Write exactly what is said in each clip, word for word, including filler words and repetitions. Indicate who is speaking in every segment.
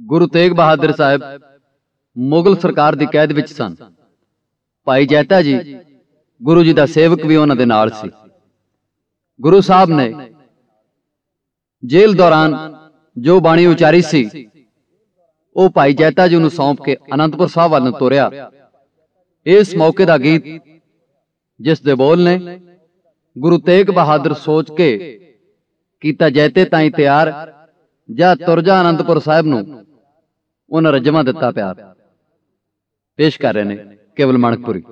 Speaker 1: गुरु तेग बहादुर साहब मुगल सरकार की कैद विच सन। भाई जैता जी गुरु जी का सेवक भी उन्हां दे नाल सी। गुरु साहब ने जेल दौरान जो बाणी उचारी सी वो भाई जैता जी नूं सौंप के आनंदपुर साहब वाल तुरिया। इस मौके का गीत जिस दे बोल ने गुरु तेग बहादुर सोच के कीता जैते ताई तैयार, जा तुर जा आनंदपुर साहब नूं उन्हां रजमा दिता प्यार। पेश कर रहे हैं केवल माणकपुरी।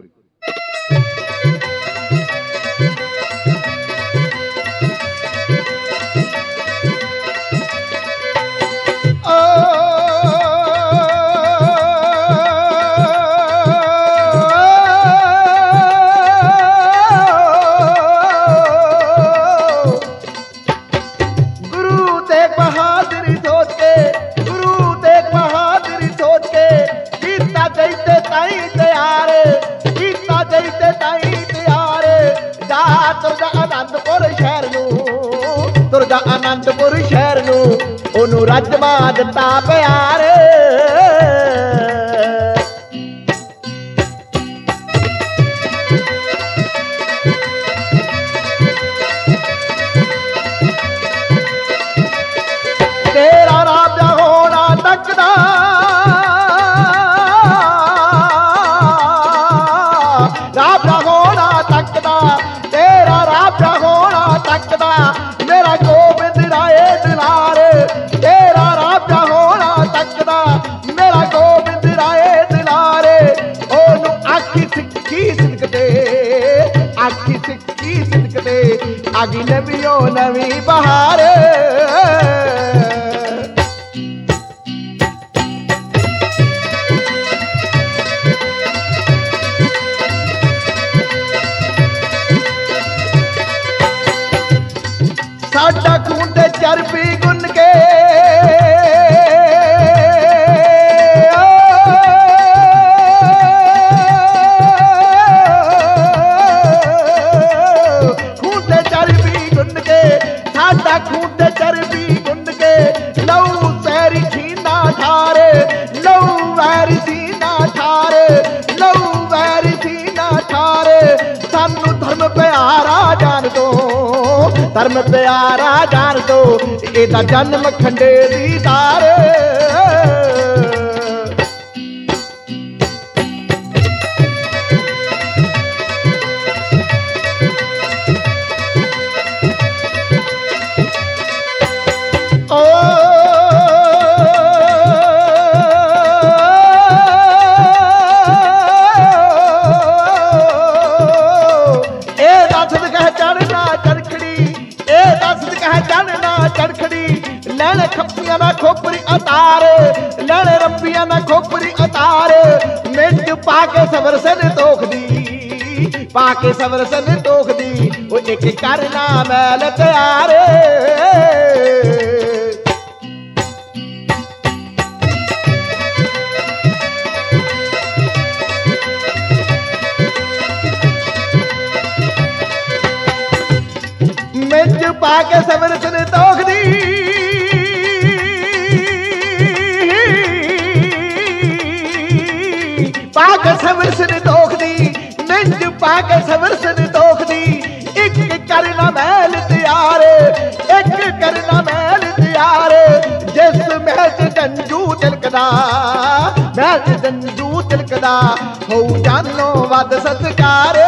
Speaker 2: आनंदपुर शहर नूं ओनू रजमा दिता प्यार। तेरा राजा होना तकदा राजा होना तकदा, तेरा राजा होना तकदा, मेरा गोबिंद राए दिलारे। तेरा राजा होना तकदा, मेरा गोबिंद राए दिलारे। ओनू आखी सिक्खी सिदकदे, आखी सिक्खी सिदकदे, आगी नवीओ नवी बहार। साडा खून ते चरबी गुन के खून ते चरबी गुन के, साडा खून ते चरबी गुन के, लहू सैरी सीना ठारे, लहू वैरी सीना ठारे, लहू वैरी सीना ठारे। सानू धर्म प्यारा जान दो, धर्म प्यारा जान दो, एदा जन्म खंडे दी तार। ओ ए दस कह चढ़ना चरखड़ी, ए दस कह चढ़ना चरखड़ी, लैने खप्पियां ना खोपरी अतार, लैने रंबियां ना खोपरी अतार। मिंज पाके सबर सन तोख दी, पाके सबर सन तोख दी, वो एक करना मैल तैयार। मिंज पाके सबर सन तोख दी, पाके सबर सन तोख दी, मिंज पाके सबर सन तोख दी। एक करना मैल तैयार, एक करना मैल तैयार। जिस महल च जंजू तिलकदा, महल च जंजू तिलकदा, हो जानो वध सत्कार।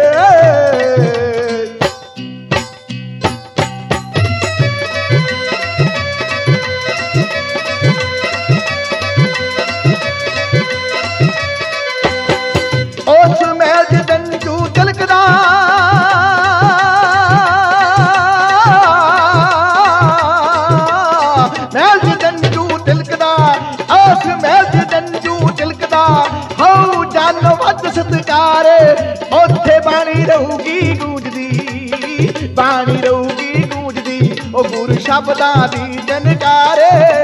Speaker 2: उस महल च जंजू तिलकदा, महल च जंजू तिलकदा, उस महल च जंजू तिलकदा, हो जानो वध सत्कार। उत्थे बाणी रहूगी गूंजदी, बाणी रहूगी गूंजदी, ओ गुरु शब्दां दी जनकार।